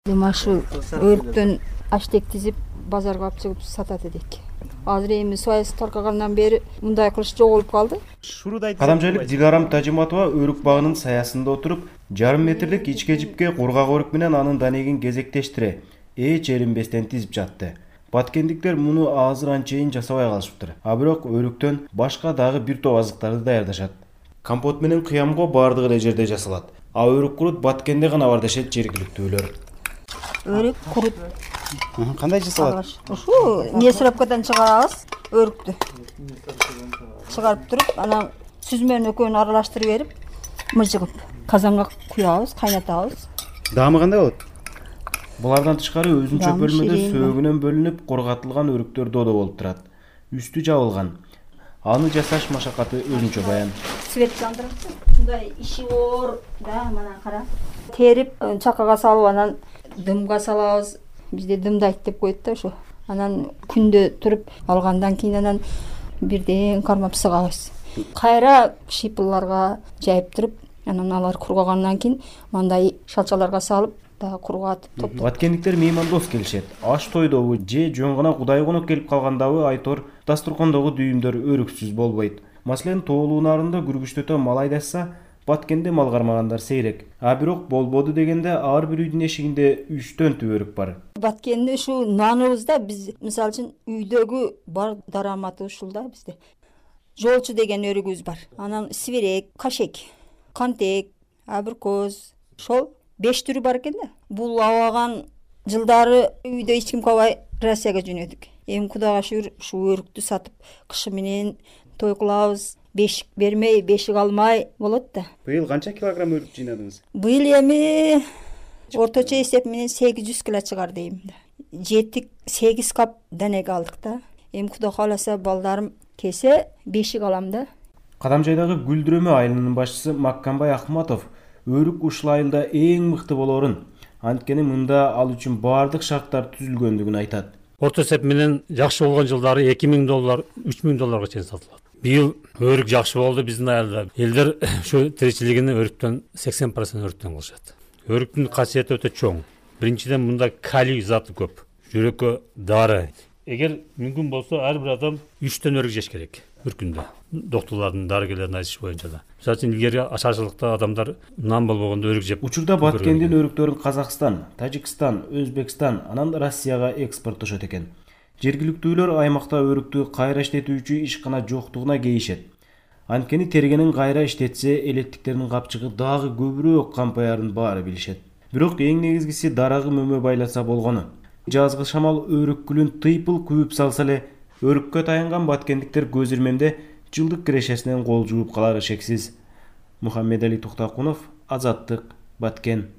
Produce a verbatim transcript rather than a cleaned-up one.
Димашу өрттөн аштек тизип базарга алып чыгып сатат эдик. Азыр эми саясат таркагандан бери мындай кылыш жоголуп калды. Кадамжайлык Дигарам Тажиматова өрүк багынын саясында отуруп, жарым метрлик ичке жипке кургак өрүк менен анын данегин кезектештире, эч эринбестен тизип жатты. Баткендиктер муну азыр анчейин жасабай калышыптыр. А бирок өрүктөн башка дагы бир топ азыктарды даярдашат. Компот менен кыямго бардыгы эле жерде жасалат. А өрүк курут Баткенде гана бар дешет жергиликтүүлөр. Өрүк курут кандай жасалат? Ушу несрапкадан чыгарабыз өрүктү. Чыгарып туруп, анан сүзмөнүн экөөнү аралаштырып берип, мыжыгып, казанга куябыз, кайнатабыз. Даамы кандай болот? Булардан тышкары өзүнчө бөлмөдө сөөгүнөн бөлүнүп корготулган өрүктөр додо болуп турат. Үстү жабылган. Аны жасаш машакаты өзүнчө баян. Свет жандырып, ушундай иши оор, да, мына кара. Терип, чакага салып, анан дымга салабыз. Бизде дымдайт деп коет да ошо. Анан күндө туруп алгандан кийин анан бирден кармап сыгабыз. Кайра шипылларга жайып туруп, анан алар кургагандан кийин мындай шалчаларга салып, да кургатып топтоп. Баткендиктер меймандос келишет. Аш тойдобу же жөн гана кудай конок келип калгандабы айтор дастуркондогу дүйүмдөр өрүксүз болбойт. Маселен, тоолуу нарында күргүчтөтө мал айдашса, Баткенде мал кармагандар сейрек. А бирок болбоду дегенде ар бир үйдүн эшигинде үчтөн түп өрүк бар. Баткенде ушу наныбызда биз мисалы үчүн үйдөгү бар дараматы ушул да бизде. Жолчу деген өрүгүбүз бар. Анан свирек, кашек, кантек, абркоз, ошол беш түрү бар экен да. Бул абаган жылдары үйдө эч ким калбай Россияга жөнөдүк. Эми Кудайга шүгүр ушу өрүктү сатып, кышы менен той кылабыз. Бешик бермей, бешик алмай болот да. Быйыл канча килограмм өрүк жыйнадыңыз? Быйыл эми орточо эсеп менен сегиз жүз кило чыгар дейм да. жети сегиз кап данеге алдык да. Эми Кудай кааласа балдарым келсе бешик алам да. Кадамжайдагы Гүлдүрөмө айылынын башчысы Маккамбай Ахматов өрүк ушул айылда эң мыкты болорун, анткени мында ал үчүн баардык шарттар түзүлгөндүгүн айтат. Орто эсеп менен жакшы болгон жылдары эки миң доллар, үч миң долларга чейин сатылат. Быйыл өрүк жакшы болду биздин айылда. Элдер ушу тиричилигин өрүктөн сексен процент өрүктөн кылышат. Өрүктүн касиети өтө чоң. Биринчиден мында калий заты көп. Жүрөккө дары. Эгер мүмкүн болсо ар бир адам үчтөн өрүк жеш керек бир күндө. Доктурлардын, дарыгерлердин айтышы боюнча да. Мисалы үчүн илгери ачарчылыкта адамдар нан болбогондо өрүк жеп. Учурда Баткендин өрүктөрүн Казакстан, Тажикстан, Өзбекстан, анан Россияга экспорттошот экен. Жергиликтүүлөр аймакта өрүктү кайра иштетүүчү ишкана жоктугуна кейишет. Анткени тергенин кайра иштетсе, элеттиктердин капчыгы дагы көбүрөөк кампаярын баары билишет. Бирок эң негизгиси дарагы мөмө байласа болгону. Жазгы шамал өрүккүлүн тыйпыл күйүп салса эле, өрүккө таянган баткендиктер көз ирмемде жылдык кирешесинен кол жууп калары шексиз. Мухаммедали Токтокунов, Азаттык, Баткен.